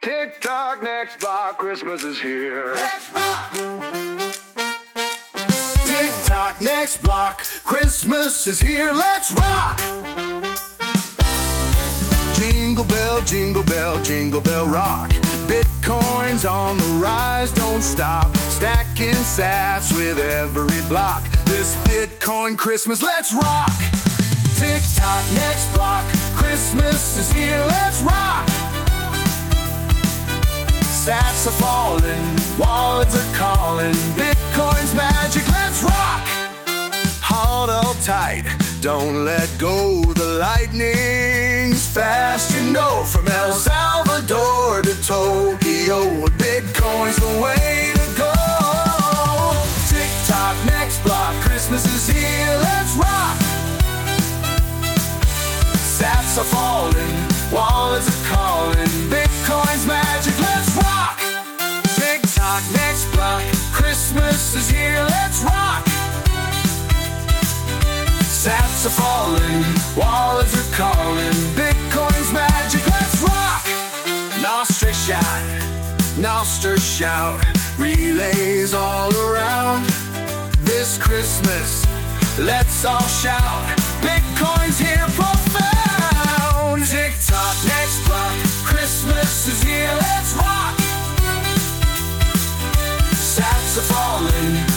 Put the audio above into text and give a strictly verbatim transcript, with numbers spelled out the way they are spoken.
Tick tock, next block, Christmas is here. Tick tock, next block, Christmas is here, let's rock! Jingle bell, jingle bell, jingle bell rock. Bitcoin's on the rise, don't stop. Stacking sats with every block. This Bitcoin Christmas, let's rock! Tick tock, next block, Christmas is here, let's rock! Sats are falling, wallets are calling. Bitcoin's magic, let's rock! Hold all tight, don't let go. The lightning's fast, you know. From El Salvador to Tokyo, Bitcoin's the way to go. Tick tock, next block, Christmas is here, let's rock! Sats are falling, wallets are calling. Bitcoin's magic, let's rock! Tick tock, next block, Christmas is here, let's rock! Sats are falling, wallets are calling. Bitcoin's magic, let's rock! Nostra shout, Nostra shout, relays all around. This Christmas, let's all shout, Bitcoin's here profound. Tick tock, next block, Christmas is here, let's rock! Sats are falling,